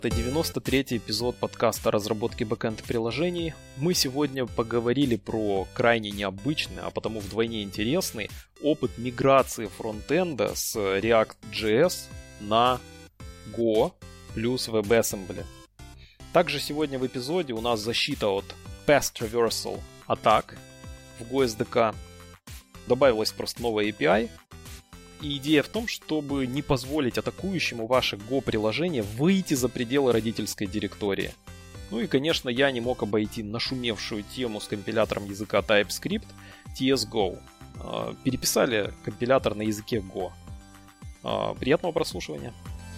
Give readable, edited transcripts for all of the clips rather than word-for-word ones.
Это 93-й эпизод подкаста о разработке бэкэнд-приложений. Мы сегодня поговорили про крайне необычный, а потому вдвойне интересный опыт миграции фронтенда с React.js на Go плюс WebAssembly. Также сегодня в эпизоде у нас защита от Path Traversal атак в Go SDK. Добавилась просто новая API. И идея в том, чтобы не позволить атакующему ваше Go-приложение выйти за пределы родительской директории. Ну и, конечно, я не мог обойти нашумевшую тему с компилятором языка TypeScript TSGo. Переписали компилятор на языке Go. Приятного прослушивания.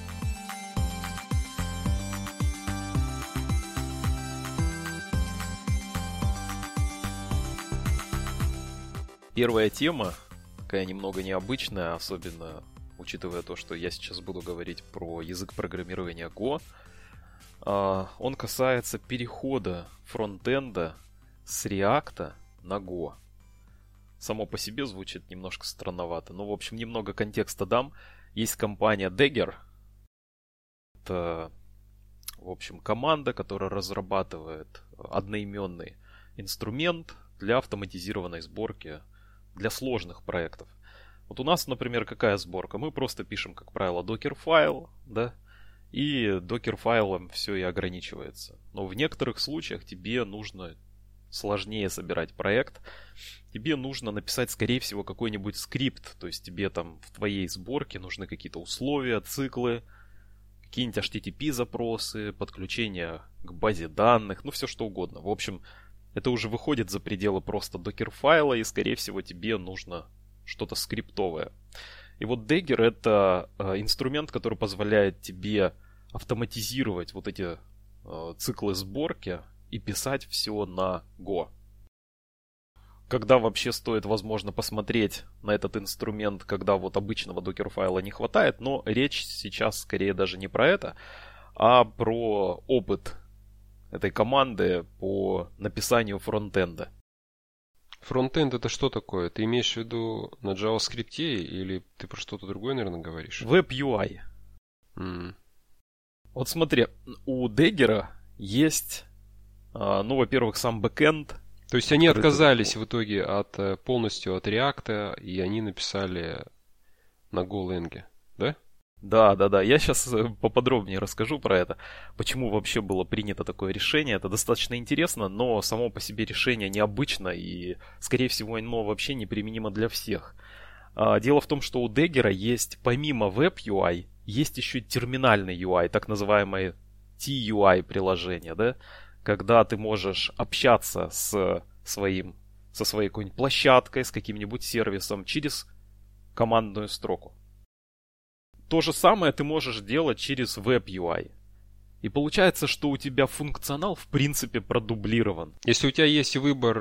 Первая тема такая немного необычная, особенно учитывая то, что я сейчас буду говорить про язык программирования Go. Он касается перехода фронтенда с React на Go. Само по себе звучит немножко странновато, но, в общем, немного контекста дам. Есть компания Dagger. Это, в общем, команда, которая разрабатывает одноименный инструмент для автоматизированной сборки для сложных проектов. Вот у нас, например, какая сборка? Мы просто пишем, как правило, докер-файл, да, и докер-файлом все и ограничивается. Но в некоторых случаях тебе нужно сложнее собирать проект. Тебе нужно написать, скорее всего, какой-нибудь скрипт. То есть тебе там в твоей сборке нужны какие-то условия, циклы, какие-нибудь HTTP-запросы, подключение к базе данных, ну все что угодно. В общем, это уже выходит за пределы просто докер-файла, и, скорее всего, тебе нужно что-то скриптовое. И вот Dagger — это инструмент, который позволяет тебе автоматизировать вот эти циклы сборки и писать все на Go. Когда вообще стоит, возможно, посмотреть на этот инструмент, когда вот обычного докер-файла не хватает, но речь сейчас скорее даже не про это, а про опыт этой команды по написанию фронтенда. Фронтенд — это что такое? Ты имеешь в виду на JavaScript или ты про что-то другое, наверное, говоришь? Web UI. Вот смотри, у Dagger есть, ну, во-первых, сам бэкэнд. То есть они отказались в итоге полностью от React, и они написали на Golang, да? Да. Я сейчас поподробнее расскажу про это. Почему вообще было принято такое решение. Это достаточно интересно, но само по себе решение необычно и, скорее всего, оно вообще неприменимо для всех. Дело в том, что у Dagger есть, помимо Web UI, есть еще терминальный UI, так называемое TUI приложение, да? Когда ты можешь общаться со своей какой-нибудь площадкой, с каким-нибудь сервисом через командную строку. То же самое ты можешь делать через Web UI. И получается, что у тебя функционал в принципе продублирован. Если у тебя есть выбор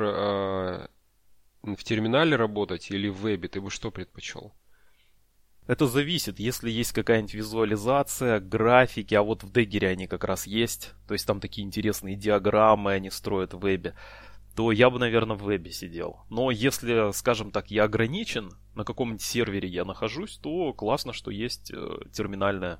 в терминале работать или в вебе, ты бы что предпочел? Это зависит. Если есть какая-нибудь визуализация, графики, а вот в Dagger они как раз есть, то есть там такие интересные диаграммы они строят в вебе, то я бы, наверное, в вебе сидел. Но если, скажем так, я ограничен, на каком-нибудь сервере я нахожусь, то классно, что есть терминальный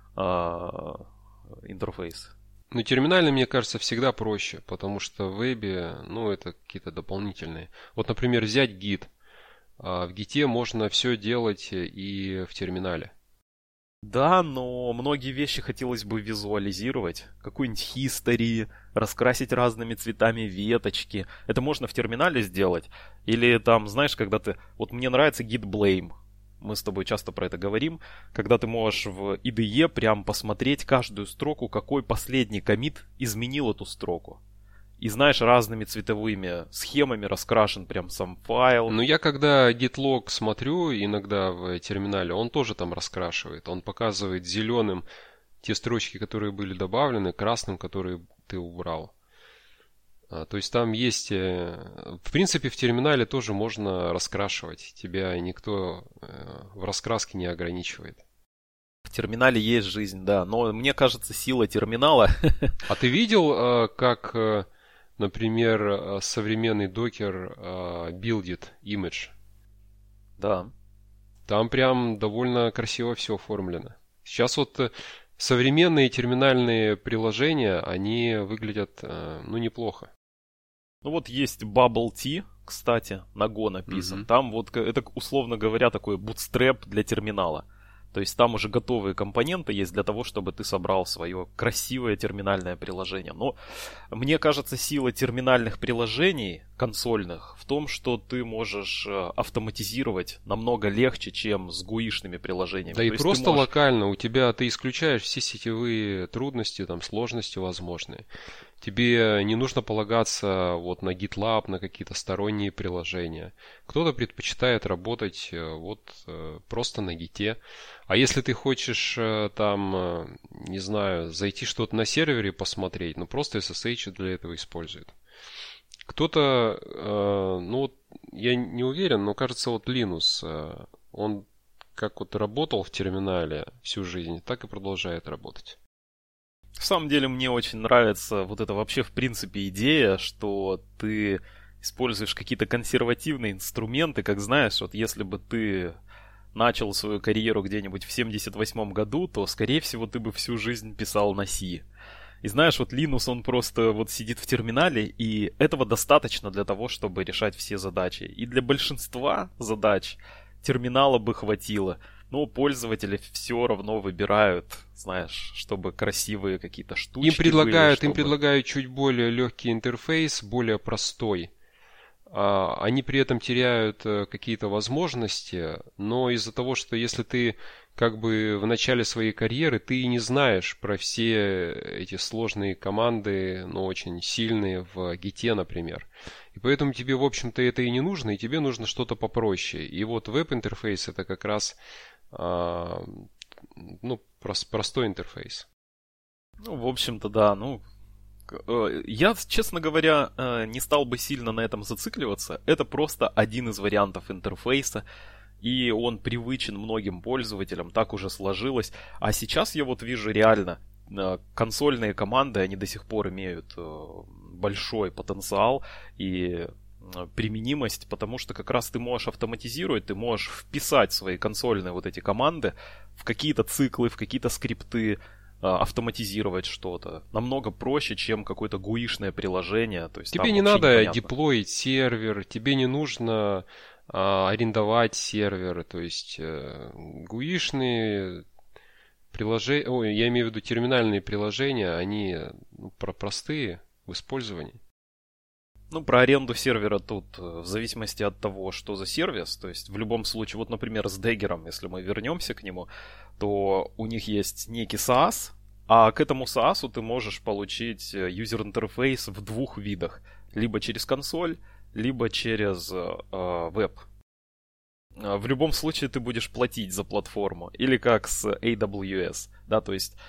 интерфейс. Ну, терминальный, мне кажется, всегда проще, потому что в вебе, ну, это какие-то дополнительные. Вот, например, взять Git. В Git можно все делать и в терминале. Да, но многие вещи хотелось бы визуализировать. Какую-нибудь history, раскрасить разными цветами веточки. Это можно в терминале сделать. Или там, знаешь, когда ты... Вот мне нравится git blame. Мы с тобой часто про это говорим. Когда ты можешь в IDE прям посмотреть каждую строку, какой последний коммит изменил эту строку. И знаешь, разными цветовыми схемами раскрашен прям сам файл. Ну, я когда git-log смотрю иногда в терминале, он тоже там раскрашивает. Он показывает зеленым те строчки, которые были добавлены, красным, которые ты убрал. То есть там есть... В принципе, в терминале тоже можно раскрашивать. Тебя никто в раскраске не ограничивает. В терминале есть жизнь, да. Но мне кажется, сила терминала... А ты видел, как... Например, современный докер билдит image. Да. Там прям довольно красиво все оформлено. Сейчас вот современные терминальные приложения, они выглядят, неплохо. Ну вот есть Bubble Tea, кстати, на Go написан. Там вот это, условно говоря, такой bootstrap для терминала. То есть там уже готовые компоненты есть для того, чтобы ты собрал свое красивое терминальное приложение. Но мне кажется, сила терминальных приложений консольных в том, что ты можешь автоматизировать намного легче, чем с гуишными приложениями. Да, и просто локально ты исключаешь все сетевые трудности, там, сложности возможные. Тебе не нужно полагаться вот на GitLab, на какие-то сторонние приложения. Кто-то предпочитает работать просто на Git. А если ты хочешь не знаю, зайти что-то на сервере посмотреть, просто SSH для этого использует. Кто-то, я не уверен, но кажется, Linus, он как работал в терминале всю жизнь, так и продолжает работать. На самом деле мне очень нравится вот эта вообще в принципе идея, что ты используешь какие-то консервативные инструменты, как знаешь, вот если бы ты начал свою карьеру где-нибудь в 78 году, то, скорее всего, ты бы всю жизнь писал на C. И знаешь, Linus, он просто сидит в терминале, и этого достаточно для того, чтобы решать все задачи. И для большинства задач терминала бы хватило. Но пользователи все равно выбирают, знаешь, чтобы красивые какие-то штучки им предлагают чуть более легкий интерфейс, более простой. Они при этом теряют какие-то возможности, но из-за того, что если ты в начале своей карьеры, ты не знаешь про все эти сложные команды, но очень сильные в Git, например. И поэтому тебе, в общем-то, это и не нужно, и тебе нужно что-то попроще. И веб-интерфейс это как раз простой интерфейс. В общем-то, да, я, честно говоря, не стал бы сильно на этом зацикливаться. Это просто один из вариантов интерфейса, и он привычен многим пользователям, так уже сложилось. А сейчас я вижу реально, консольные команды, они до сих пор имеют большой потенциал и применимость, потому что как раз ты можешь автоматизировать, ты можешь вписать свои консольные эти команды в какие-то циклы, в какие-то скрипты, автоматизировать что-то. Намного проще, чем какое-то гуишное приложение. То есть тебе не надо деплоить сервер, тебе не нужно арендовать сервер. То есть гуишные приложения, я имею в виду терминальные приложения, они простые в использовании. Про аренду сервера тут в зависимости от того, что за сервис. То есть в любом случае, например, с Dagger, если мы вернемся к нему, то у них есть некий SaaS, а к этому SaaS ты можешь получить юзер-интерфейс в двух видах. Либо через консоль, либо через веб. В любом случае ты будешь платить за платформу. Или как с AWS. Да, то есть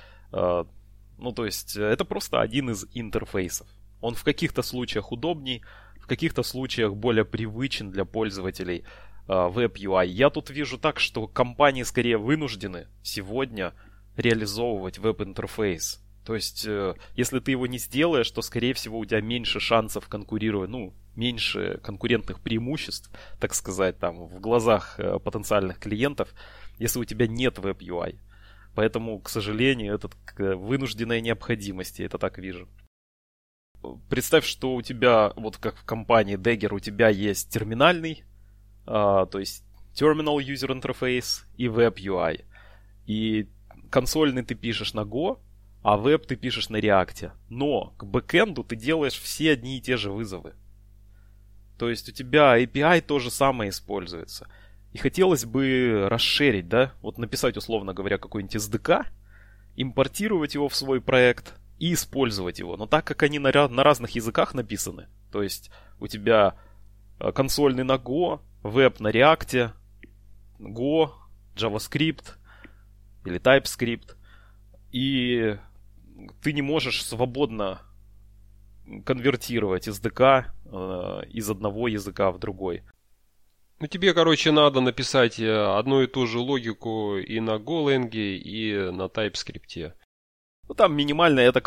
это просто один из интерфейсов. Он в каких-то случаях удобней, в каких-то случаях более привычен для пользователей Web UI. Я тут вижу так, что компании скорее вынуждены сегодня реализовывать веб-интерфейс. То есть, если ты его не сделаешь, то, скорее всего, у тебя меньше шансов конкурировать, меньше конкурентных преимуществ, так сказать, в глазах потенциальных клиентов, если у тебя нет Web UI. Поэтому, к сожалению, это вынужденная необходимость, я это так вижу. Представь, что у тебя, как в компании Dagger, у тебя есть терминальный, то есть Terminal User Interface и Web UI. И консольный ты пишешь на Go, а веб ты пишешь на React. Но к бэкэнду ты делаешь все одни и те же вызовы. То есть у тебя API то же самое используется. И хотелось бы расширить, да? Написать, условно говоря, какой-нибудь SDK, импортировать его в свой проект и использовать его. Но так как они на разных языках написаны, то есть у тебя консольный на Go, веб на React, Go, JavaScript или TypeScript, и ты не можешь свободно конвертировать SDK из одного языка в другой. Тебе, надо написать одну и ту же логику и на Golang, и на TypeScript. Там минимально, я так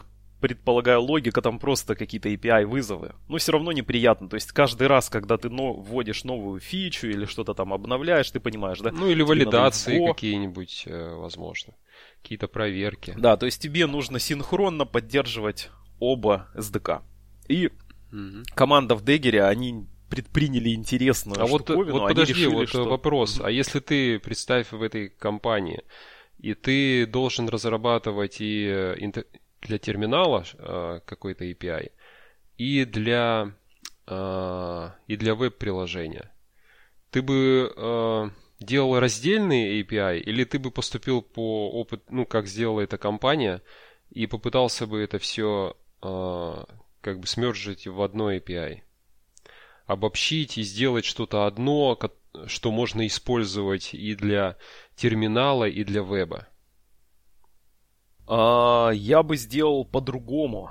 предполагаю, логика там просто какие-то API-вызовы. Но все равно неприятно. То есть каждый раз, когда ты вводишь новую фичу или что-то там обновляешь, ты понимаешь, да? Ну или валидации какие-нибудь, возможно. Какие-то проверки. Да, то есть тебе нужно синхронно поддерживать оба SDK. И команда в Dagger, они предприняли интересную штуковину. Вот подожди, решили, вот что... вопрос. А если ты, представь, в этой компании, и ты должен разрабатывать и для терминала какой-то API, и для веб-приложения, ты бы делал раздельный API, или ты бы поступил по опыту, ну, как сделала эта компания, и попытался бы это все как бы смержить в одно API? Обобщить и сделать что-то одно, что можно использовать и для терминала, и для веба? Я бы сделал по-другому.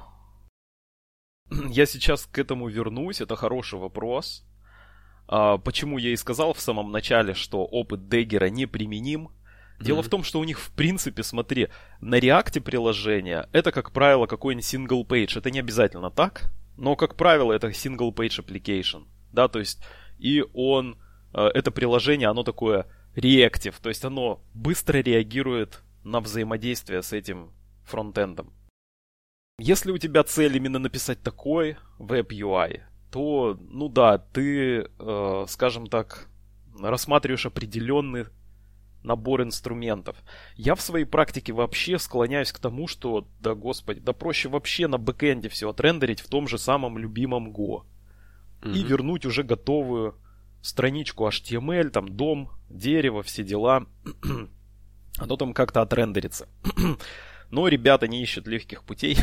Я сейчас к этому вернусь, это хороший вопрос. Почему я и сказал в самом начале, что опыт Dagger неприменим. Дело в том, что у них, в принципе, смотри, на React приложение это, как правило, какой-нибудь single page. Это не обязательно так, но, как правило, это single page application. Да, то есть, и это приложение, оно такое reactive, то есть оно быстро реагирует на взаимодействие с этим фронтендом. Если у тебя цель именно написать такой веб-UI, то, ну да, ты, скажем так, рассматриваешь определенный набор инструментов. Я в своей практике вообще склоняюсь к тому, что, да господи, да проще вообще на бэкэнде все отрендерить в том же самом любимом Go. И вернуть уже готовую страничку HTML, там дом, дерево, все дела. Оно там как-то отрендерится. Но ребята не ищут легких путей.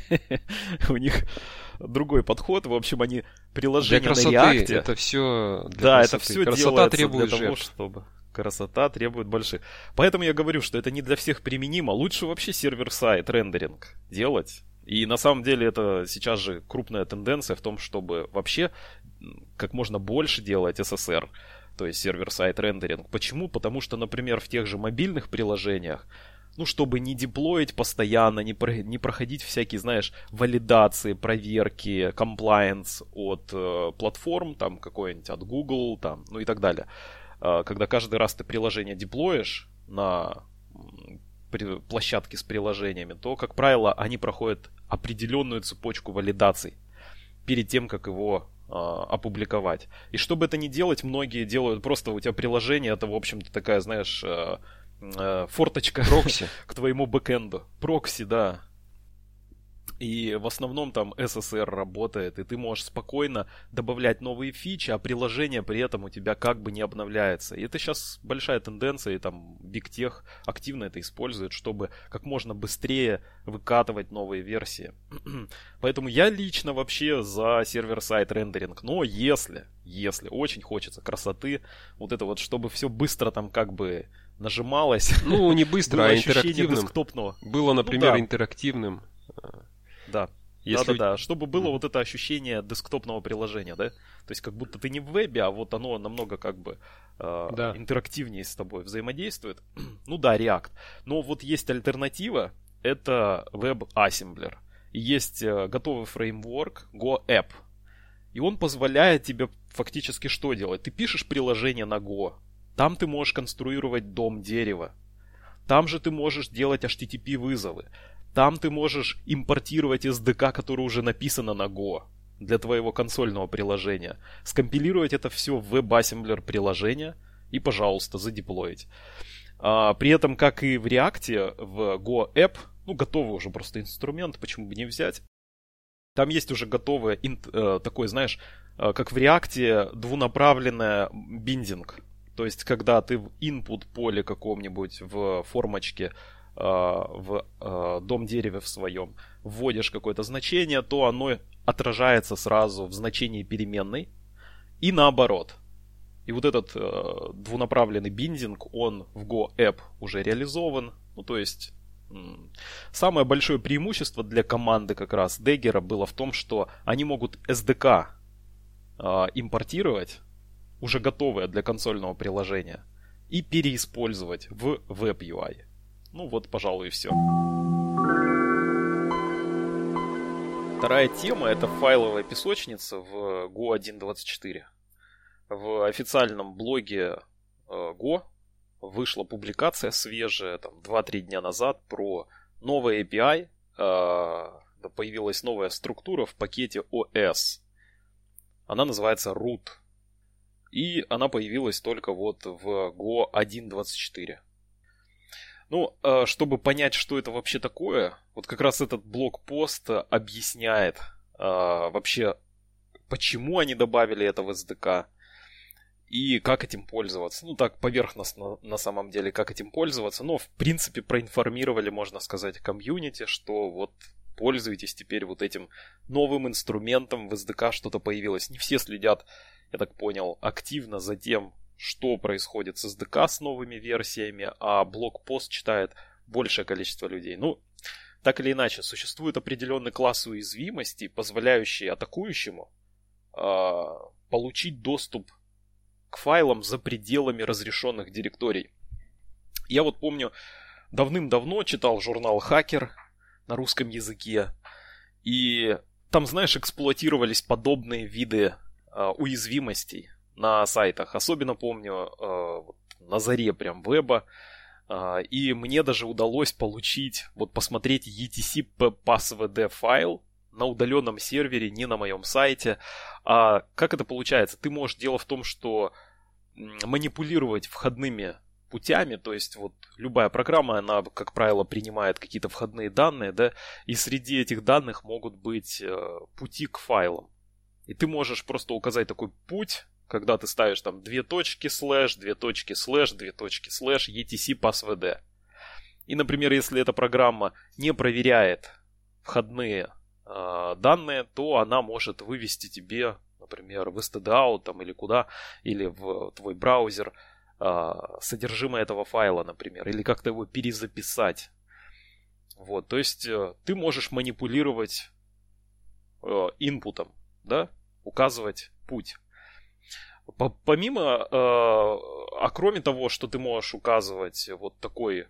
У них другой подход. В общем, они приложения на React. Это все для да, красоты. Это все красота делается требует для того, жертв. чтобы... Красота требует больших. Поэтому я говорю, что это не для всех применимо. Лучше вообще сервер-сайд рендеринг делать. И на самом деле это сейчас же крупная тенденция в том, чтобы вообще как можно больше делать SSR, то есть сервер-сайд рендеринг. Почему? Потому что, например, в тех же мобильных приложениях, ну, чтобы не деплоить постоянно, не проходить всякие, знаешь, валидации, проверки, комплайенс от платформ, там, какой-нибудь от Google, там, ну и так далее. Когда каждый раз ты приложение деплоишь на площадке с приложениями, то, как правило, они проходят определенную цепочку валидаций перед тем, как его опубликовать. И чтобы это не делать, многие делают просто у тебя приложение, это, в общем-то, такая, знаешь, форточка прокси к твоему бэкэнду. Прокси, да. И в основном там SSR работает, и ты можешь спокойно добавлять новые фичи, а приложение при этом у тебя как бы не обновляется. И это сейчас большая тенденция, и там Big Tech активно это использует, чтобы как можно быстрее выкатывать новые версии. Поэтому я лично вообще за сервер-сайд рендеринг. Но если очень хочется красоты, вот это вот, чтобы все быстро там как бы нажималось. Ну, не быстро, а интерактивным. Десктопного. Было, например, интерактивным. Да. Да. Чтобы было вот это ощущение десктопного приложения, да? То есть как будто ты не в вебе, а вот оно намного как бы интерактивнее с тобой взаимодействует. Ну да, React. Но вот есть альтернатива, это WebAssembler. И есть готовый фреймворк GoApp. И он позволяет тебе фактически что делать? Ты пишешь приложение на Go. Там ты можешь конструировать дом, дерево. Там же ты можешь делать HTTP-вызовы. Там ты можешь импортировать SDK, которое уже написано на Go для твоего консольного приложения. Скомпилировать это все в WebAssembler приложение и, пожалуйста, задеплоить. При этом, как и в React, в GoApp, ну, готовый уже просто инструмент, почему бы не взять. Там есть уже готовый такой, знаешь, как в React, двунаправленная биндинг. То есть, когда ты в input поле каком-нибудь в формочке в дом-дереве в своем вводишь какое-то значение, то оно отражается сразу в значении переменной и наоборот. И вот этот двунаправленный биндинг, он в GoApp уже реализован. Ну, то есть, самое большое преимущество для команды как раз Dagger было в том, что они могут SDK импортировать, уже готовое для консольного приложения, и переиспользовать в Web UI. Ну вот, пожалуй, и все. Вторая тема — это файловая песочница в Go 1.24. В официальном блоге Go вышла публикация свежая, 2-3 дня назад, про новый API. Появилась новая структура в пакете OS. Она называется root. И она появилась только вот в Go 1.24. Ну, чтобы понять, что это вообще такое, вот как раз этот блог-пост объясняет вообще, почему они добавили это в SDK и как этим пользоваться. Ну, так, поверхностно на самом деле, как этим пользоваться. Но, в принципе, проинформировали, можно сказать, комьюнити, что вот пользуйтесь теперь вот этим новым инструментом в SDK, что-то появилось. Не все следят, я так понял, активно за тем, что происходит с SDK с новыми версиями, а блог-пост читает большее количество людей. Ну, так или иначе, существует определенный класс уязвимостей, позволяющий атакующему получить доступ к файлам за пределами разрешенных директорий. Я вот помню, давным-давно читал журнал «Хакер» на русском языке, и там, знаешь, эксплуатировались подобные виды уязвимостей на сайтах. Особенно помню на заре прям веба. И мне даже удалось получить, вот посмотреть etc passwd файл на удаленном сервере, не на моем сайте. А как это получается? Ты можешь, дело в том, что манипулировать входными путями, то есть вот любая программа, она, как правило, принимает какие-то входные данные, да, и среди этих данных могут быть пути к файлам. И ты можешь просто указать такой путь, когда ты ставишь там 2 точки слэш, 2 точки слэш, 2 точки слэш, etc passwd. И, например, если эта программа не проверяет входные данные, то она может вывести тебе, например, в stdout там, или куда, или в твой браузер содержимое этого файла, например, или как-то его перезаписать. Вот, то есть ты можешь манипулировать инпутом, да, указывать путь. Помимо, кроме того, что ты можешь указывать вот такой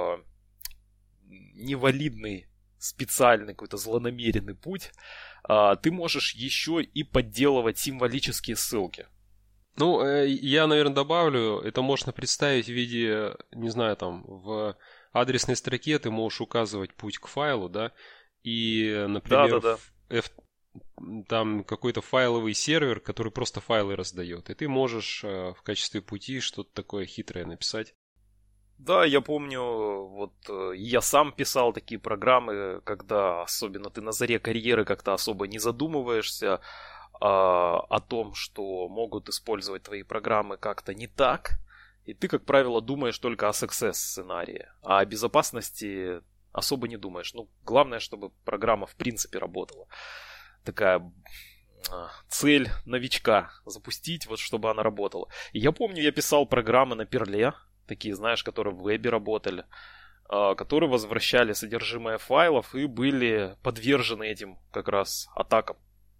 невалидный, специальный, какой-то злонамеренный путь, ты можешь еще и подделывать символические ссылки. Ну, я, наверное, добавлю, это можно представить в виде, не знаю, там, в адресной строке ты можешь указывать путь к файлу, да, и, например, там какой-то файловый сервер, который просто файлы раздает, и ты можешь в качестве пути что-то такое хитрое написать. Да, я помню, вот я сам писал такие программы, когда особенно ты на заре карьеры как-то особо не задумываешься о том, что могут использовать твои программы как-то не так, и ты, как правило, думаешь только о success сценарии, а о безопасности особо не думаешь. Ну, главное, чтобы программа в принципе работала. Такая цель новичка запустить, вот чтобы она работала. И я помню, я писал программы на Перле, такие, знаешь, которые в вебе работали, которые возвращали содержимое файлов и были подвержены этим как раз атакам.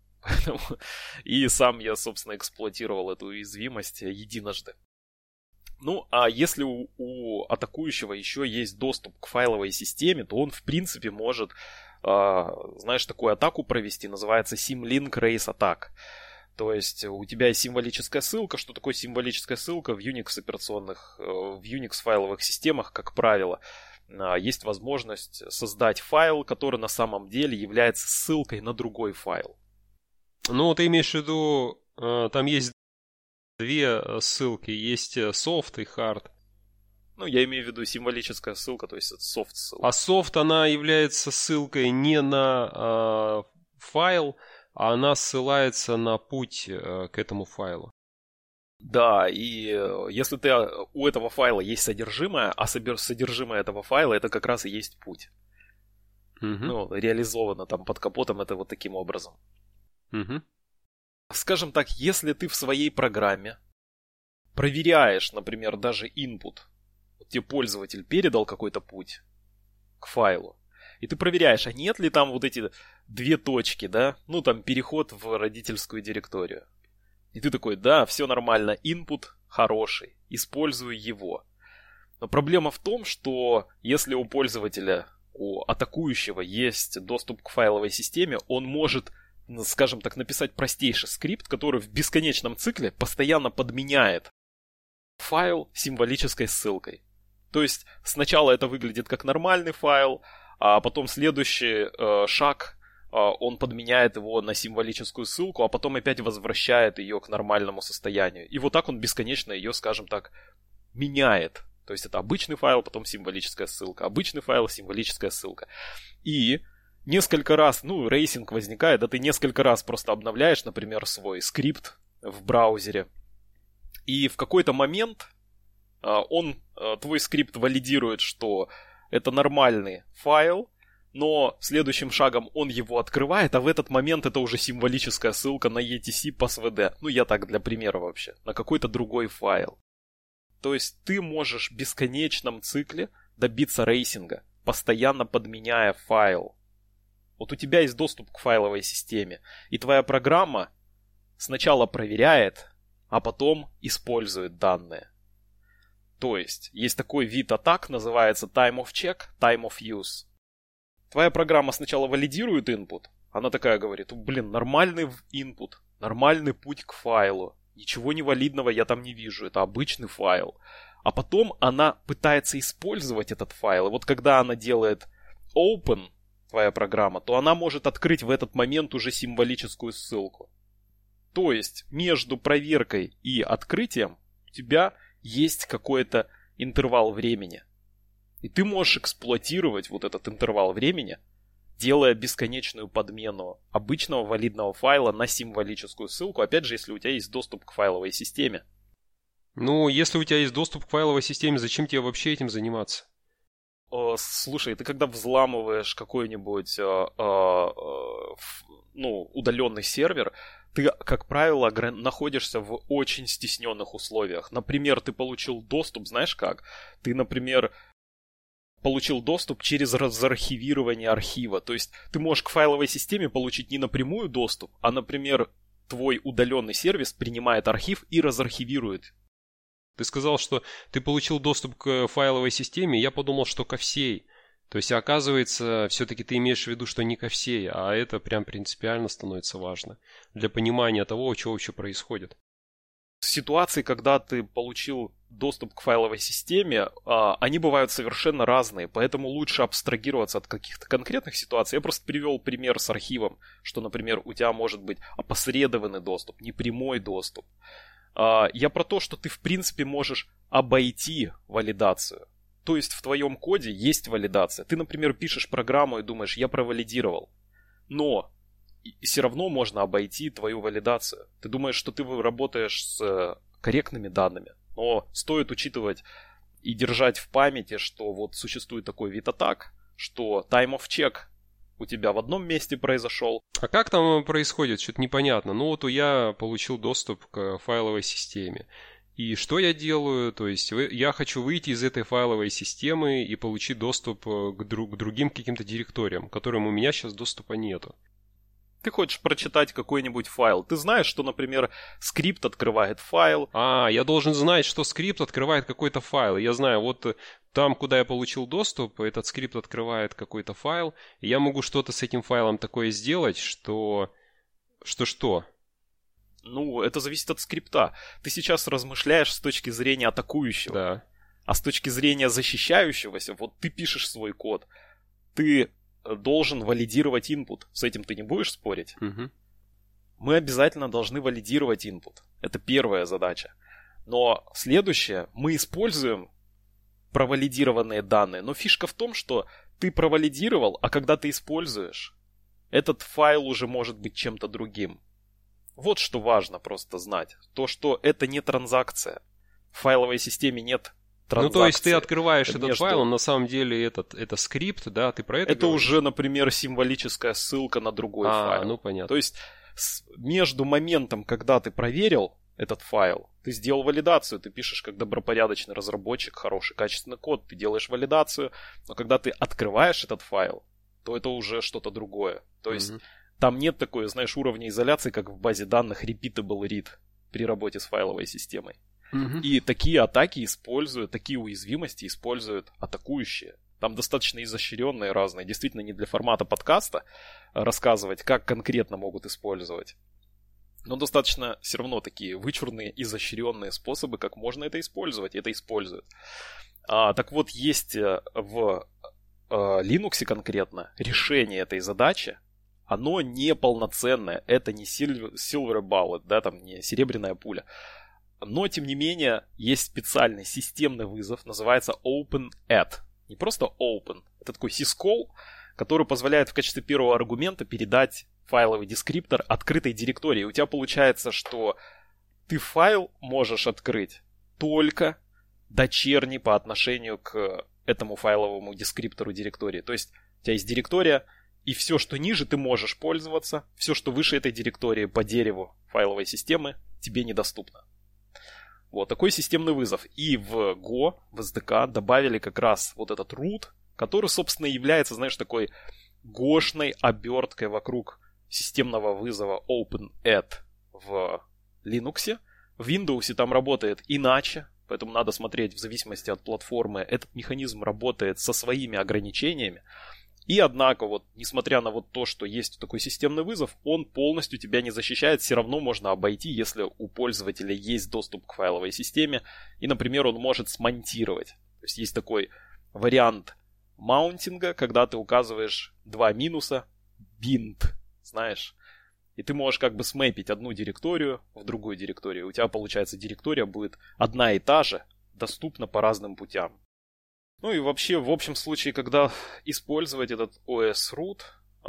И сам я, собственно, эксплуатировал эту уязвимость единожды. Ну, а если у атакующего еще есть доступ к файловой системе, то он, в принципе, может, знаешь, такую атаку провести, называется Symlink Race Attack. То есть у тебя есть символическая ссылка. Что такое символическая ссылка? В Unix файловых системах, как правило, есть возможность создать файл, который на самом деле является ссылкой на другой файл. Ну, ты имеешь в виду, там есть две ссылки, есть soft и hard. Ну, я имею в виду символическая ссылка, то есть это soft ссылка. А soft, она является ссылкой не на файл, а она ссылается на путь к этому файлу. Да, и если у этого файла есть содержимое, а содержимое этого файла это как раз и есть путь. Угу. Ну, реализовано там под капотом это вот таким образом. Угу. Скажем так, если ты в своей программе проверяешь, например, даже input, вот тебе пользователь передал какой-то путь к файлу, и ты проверяешь, а нет ли там вот эти 2 точки, да, ну там переход в родительскую директорию. И ты такой, да, все нормально, input хороший, использую его. Но проблема в том, что если у пользователя у атакующего есть доступ к файловой системе, он может, скажем так, написать простейший скрипт, который в бесконечном цикле постоянно подменяет файл символической ссылкой. То есть сначала это выглядит как нормальный файл, а потом следующий шаг, он подменяет его на символическую ссылку, а потом опять возвращает ее к нормальному состоянию. И вот так он бесконечно ее, скажем так, меняет. То есть это обычный файл, потом символическая ссылка. Обычный файл, символическая ссылка. И несколько раз, рейсинг возникает, да ты несколько раз просто обновляешь, например, свой скрипт в браузере. И в какой-то момент твой скрипт валидирует, что это нормальный файл, но следующим шагом он его открывает, а в этот момент это уже символическая ссылка на etc passwd. Я так для примера вообще. На какой-то другой файл. То есть ты можешь в бесконечном цикле добиться рейсинга, постоянно подменяя файл. Вот у тебя есть доступ к файловой системе, и твоя программа сначала проверяет, а потом использует данные. То есть такой вид атак, называется time of check, time of use. Твоя программа сначала валидирует input, она такая говорит, нормальный input, нормальный путь к файлу. Ничего невалидного я там не вижу, это обычный файл. А потом она пытается использовать этот файл. И вот когда она делает open, твоя программа, то она может открыть в этот момент уже символическую ссылку. То есть между проверкой и открытием у тебя есть какой-то интервал времени. И ты можешь эксплуатировать вот этот интервал времени, делая бесконечную подмену обычного валидного файла на символическую ссылку, опять же, если у тебя есть доступ к файловой системе. Если у тебя есть доступ к файловой системе, зачем тебе вообще этим заниматься? Слушай, ты когда взламываешь какой-нибудь удаленный сервер, ты, как правило, находишься в очень стесненных условиях. Например, ты получил доступ, знаешь как? Ты, например, получил доступ через разархивирование архива. То есть ты можешь к файловой системе получить не напрямую доступ, а, например, твой удаленный сервис принимает архив и разархивирует. Ты сказал, что ты получил доступ к файловой системе, я подумал, что ко всей. То есть, оказывается, все-таки ты имеешь в виду, что не ко всей, а это прям принципиально становится важно для понимания того, что вообще происходит. Ситуации, когда ты получил доступ к файловой системе, они бывают совершенно разные, поэтому лучше абстрагироваться от каких-то конкретных ситуаций. Я просто привел пример с архивом, что, например, у тебя может быть опосредованный доступ, непрямой доступ. Я про то, что ты, в принципе, можешь обойти валидацию. То есть в твоем коде есть валидация. Ты, например, пишешь программу и думаешь, я провалидировал. Но все равно можно обойти твою валидацию. Ты думаешь, что ты работаешь с корректными данными. Но стоит учитывать и держать в памяти, что вот существует такой вид атак, что time of check у тебя в одном месте произошел. А как там происходит? Что-то непонятно. Я получил доступ к файловой системе. И что я делаю? То есть я хочу выйти из этой файловой системы и получить доступ к другим каким-то директориям, к которым у меня сейчас доступа нету. Ты хочешь прочитать какой-нибудь файл. Ты знаешь, что, например, скрипт открывает файл. Я должен знать, что скрипт открывает какой-то файл. Я знаю, вот там, куда я получил доступ, этот скрипт открывает какой-то файл. И я могу что-то с этим файлом такое сделать, что... Что? Это зависит от скрипта. Ты сейчас размышляешь с точки зрения атакующего. Да. А с точки зрения защищающегося, вот ты пишешь свой код. Ты должен валидировать input. С этим ты не будешь спорить? Угу. Мы обязательно должны валидировать input. Это первая задача. Но следующее, мы используем провалидированные данные. Но фишка в том, что ты провалидировал, а когда ты используешь, этот файл уже может быть чем-то другим. Вот что важно просто знать. То, что это не транзакция. В файловой системе нет транзакции. То есть ты открываешь этот файл, он на самом деле это скрипт, да? Ты про это говоришь? Уже, например, символическая ссылка на другой файл. Понятно. То есть между моментом, когда ты проверил этот файл, ты сделал валидацию, ты пишешь как добропорядочный разработчик, хороший, качественный код, ты делаешь валидацию, но когда ты открываешь этот файл, то это уже что-то другое. То есть там нет такой, знаешь, уровня изоляции, как в базе данных repeatable read при работе с файловой системой. И такие атаки используют, такие уязвимости используют атакующие. Там достаточно изощренные разные, действительно не для формата подкаста рассказывать, как конкретно могут использовать. Но достаточно все равно такие вычурные, изощренные способы, как можно это использовать, и это используют. Так вот, есть в Linux конкретно решение этой задачи, оно не полноценное, это не silver bullet, да, там не серебряная пуля. Но, тем не менее, есть специальный системный вызов, называется OpenAdd. Не просто open, это такой syscall, который позволяет в качестве первого аргумента передать файловый дескриптор открытой директории. У тебя получается, что ты файл можешь открыть только дочерний по отношению к этому файловому дескриптору директории. То есть у тебя есть директория, и все, что ниже, ты можешь пользоваться, все, что выше этой директории по дереву файловой системы, тебе недоступно. Вот такой системный вызов. И в Go, в SDK добавили как раз вот этот root, который, собственно, является, знаешь, такой гошной оберткой вокруг системного вызова OpenAdd в Linux. В Windows там работает иначе, поэтому надо смотреть в зависимости от платформы. Этот механизм работает со своими ограничениями. И однако, вот, несмотря на вот то, что есть такой системный вызов, он полностью тебя не защищает, все равно можно обойти, если у пользователя есть доступ к файловой системе, и, например, он может смонтировать. То есть есть такой вариант маунтинга, когда ты указываешь два минуса, bind, знаешь, и ты можешь как бы смэпить одну директорию в другую директорию. У тебя, получается, директория будет одна и та же, доступна по разным путям. Ну и вообще, в общем случае, когда использовать этот OS root,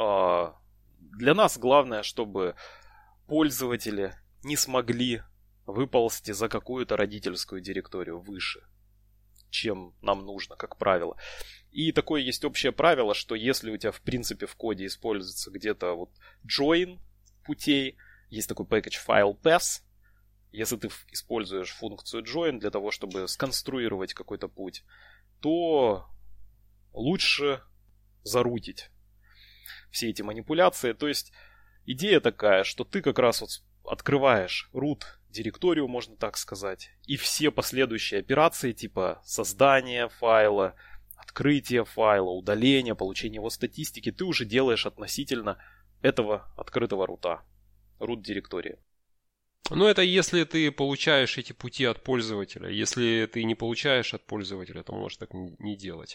для нас главное, чтобы пользователи не смогли выползти за какую-то родительскую директорию выше, чем нам нужно, как правило. И такое есть общее правило, что если у тебя в принципе в коде используется где-то вот join путей, есть такой package file path, если ты используешь функцию join для того, чтобы сконструировать какой-то путь, то лучше зарутить все эти манипуляции. То есть идея такая, что ты как раз вот открываешь root директорию, можно так сказать, и все последующие операции типа создания файла, открытие файла, удаление, получение его статистики ты уже делаешь относительно этого открытого рута, root директории. Ну, это если ты получаешь эти пути от пользователя. Если ты не получаешь от пользователя, то можешь так не делать.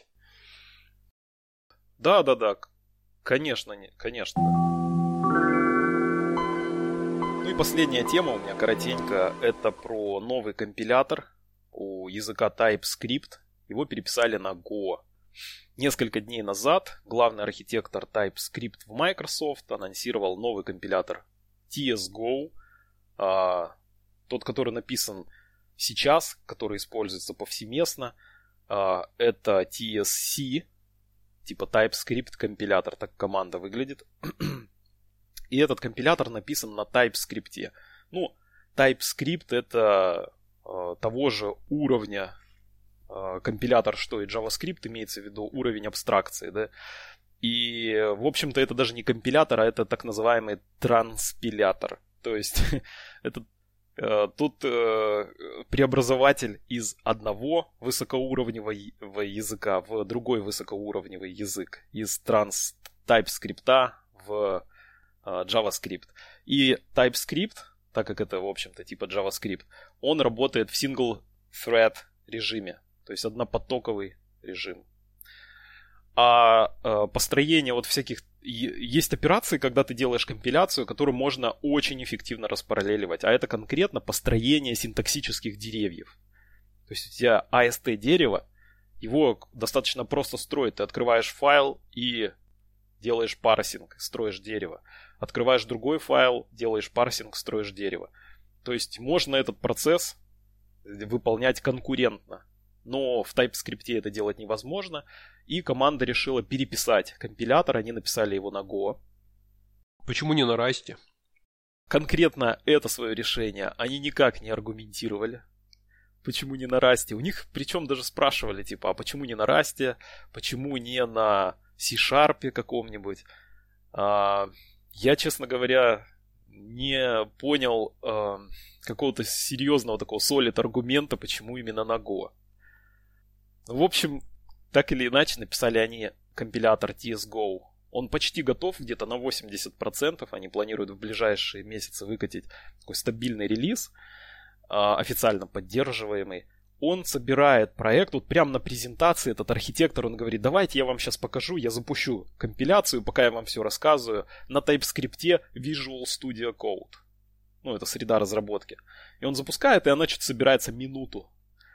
Да. Конечно, конечно. Ну и последняя тема у меня коротенько. Это про новый компилятор у языка TypeScript. Его переписали на Go. Несколько дней назад главный архитектор TypeScript в Microsoft анонсировал новый компилятор TSGO. Тот, который написан сейчас, который используется повсеместно, это TSC, типа TypeScript компилятор, так команда выглядит. И этот компилятор написан на TypeScript. Ну, TypeScript это того же уровня компилятор, что и JavaScript, имеется в виду уровень абстракции, да. И, в общем-то, это даже не компилятор, а это так называемый транспилятор. То есть это тут преобразователь из одного высокоуровневого языка в другой высокоуровневый язык. Из TypeScript в JavaScript. И TypeScript, так как это, в общем-то, типа JavaScript, он работает в single-thread режиме. То есть однопотоковый режим. А построение вот всяких... Есть операции, когда ты делаешь компиляцию, которую можно очень эффективно распараллеливать. А это конкретно построение синтаксических деревьев. То есть у тебя AST дерево, его достаточно просто строить. Ты открываешь файл и делаешь парсинг, строишь дерево. Открываешь другой файл, делаешь парсинг, строишь дерево. То есть можно этот процесс выполнять конкурентно. Но в TypeScript это делать невозможно. И команда решила переписать компилятор. Они написали его на Go. Почему не на Rust? Конкретно это свое решение они никак не аргументировали. Почему не на Rust? У них причем даже спрашивали, типа, а почему не на Rust? Почему не на C# каком-нибудь? Я, честно говоря, не понял какого-то серьезного такого солид аргумента, почему именно на Go. В общем, так или иначе написали они компилятор TSGO. Он почти готов, где-то на 80%. Они планируют в ближайшие месяцы выкатить такой стабильный релиз, официально поддерживаемый. Он собирает проект, вот прямо на презентации этот архитектор, он говорит, давайте я вам сейчас покажу, я запущу компиляцию, пока я вам все рассказываю, на TypeScript Visual Studio Code. Ну, это среда разработки. И он запускает, и она что-то собирается минуту.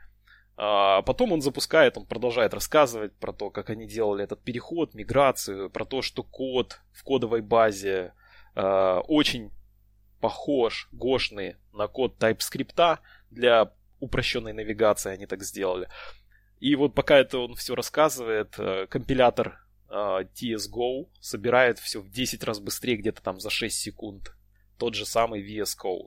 А потом он запускает, он продолжает рассказывать про то, как они делали этот переход, миграцию, про то, что код в кодовой базе очень похож, гошный, на код TypeScript для упрощенной навигации они так сделали. И вот пока это он все рассказывает, компилятор TSGO собирает все в 10 раз быстрее, где-то там за 6 секунд. Тот же самый VS Code.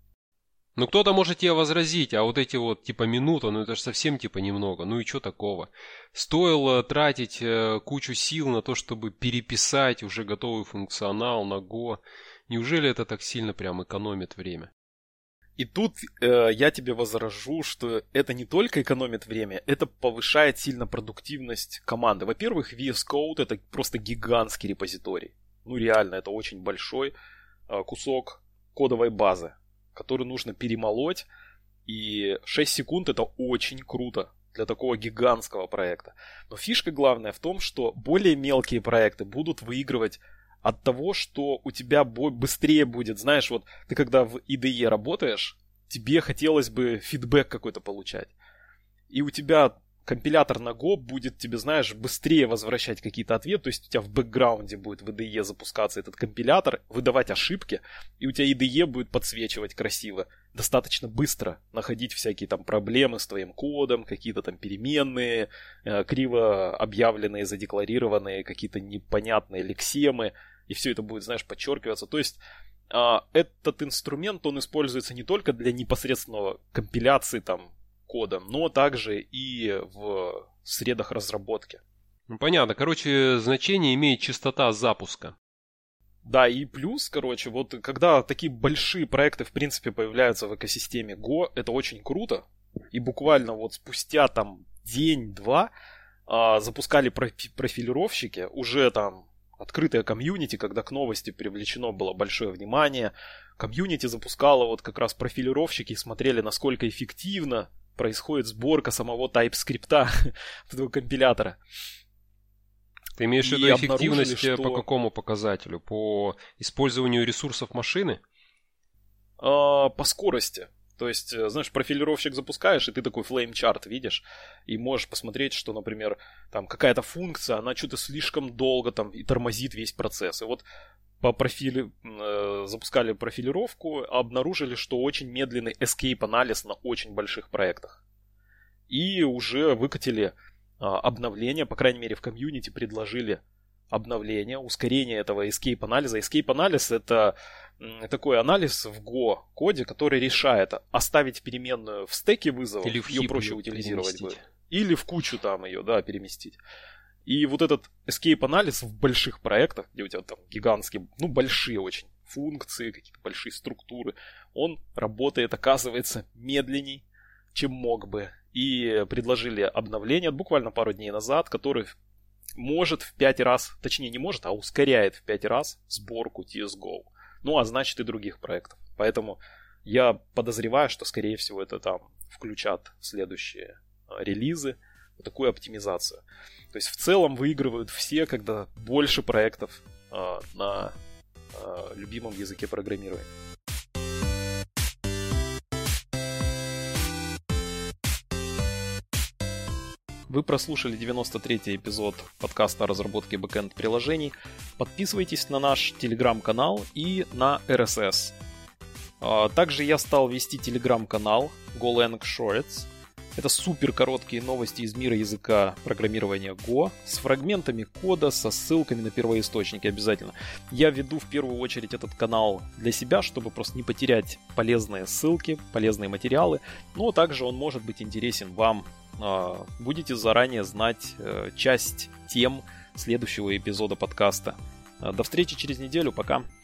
Ну, кто-то может тебе возразить, а вот эти вот, типа, минута, ну это же совсем, типа, немного. Ну и что такого? Стоило тратить кучу сил на то, чтобы переписать уже готовый функционал на Go. Неужели это так сильно прям экономит время? И тут я тебе возражу, что это не только экономит время, это повышает сильно продуктивность команды. Во-первых, VS Code это просто гигантский репозиторий. Ну реально, это очень большой кусок кодовой базы, который нужно перемолоть. И 6 секунд это очень круто для такого гигантского проекта. Но фишка главная в том, что более мелкие проекты будут выигрывать от того, что у тебя быстрее будет. Знаешь, вот ты когда в IDE работаешь, тебе хотелось бы фидбэк какой-то получать. И у тебя компилятор на Go будет тебе, знаешь, быстрее возвращать какие-то ответы. То есть у тебя в бэкграунде будет в IDE запускаться этот компилятор, выдавать ошибки, и у тебя IDE будет подсвечивать красиво. Достаточно быстро находить всякие там проблемы с твоим кодом, какие-то там переменные, криво объявленные, задекларированные, какие-то непонятные лексемы. И все это будет, знаешь, подчеркиваться. То есть этот инструмент, он используется не только для непосредственного компиляции там кода, но также и в средах разработки. Ну, понятно. Короче, значение имеет частота запуска. Да, и плюс, короче, вот когда такие большие проекты, в принципе, появляются в экосистеме Go, это очень круто. И буквально вот спустя там день-два запускали профилировщики, уже там открытое комьюнити, когда к новости привлечено было большое внимание. Комьюнити запускало вот как раз профилировщики и смотрели, насколько эффективно происходит сборка самого TypeScript, этого компилятора. Ты имеешь в виду эффективность по какому показателю? По использованию ресурсов машины? По скорости. То есть, знаешь, профилировщик запускаешь, и ты такой флеймчарт видишь, и можешь посмотреть, что, например, там какая-то функция, она что-то слишком долго там и тормозит весь процесс. И вот по запускали профилировку, обнаружили, что очень медленный escape-анализ на очень больших проектах. И уже выкатили обновление, по крайней мере в комьюнити предложили обновление, ускорение этого escape-анализа. Escape-анализ это такой анализ в Go коде, который решает оставить переменную в стеке вызовов, ее проще утилизировать будет, или в кучу там ее, да, переместить. И вот этот escape-анализ в больших проектах, где у тебя там гигантские, ну большие очень функции, какие-то большие структуры, он работает, оказывается, медленней, чем мог бы. И предложили обновление буквально пару дней назад, который может в 5 раз, точнее не может, а ускоряет в 5 раз сборку TSGO. Ну, а значит и других проектов. Поэтому я подозреваю, что, скорее всего, это там включат в следующие релизы вот такую оптимизацию. То есть в целом выигрывают все, когда больше проектов на любимом языке программирования. Вы прослушали 93-й эпизод подкаста о разработке бэкэнд-приложений. Подписывайтесь на наш телеграм-канал и на RSS. Также я стал вести телеграм-канал GoLang Shorts. Это супер короткие новости из мира языка программирования Go с фрагментами кода, со ссылками на первоисточники обязательно. Я веду в первую очередь этот канал для себя, чтобы просто не потерять полезные ссылки, полезные материалы. Но также он может быть интересен вам. Будете заранее знать часть тем следующего эпизода подкаста. До встречи через неделю. Пока.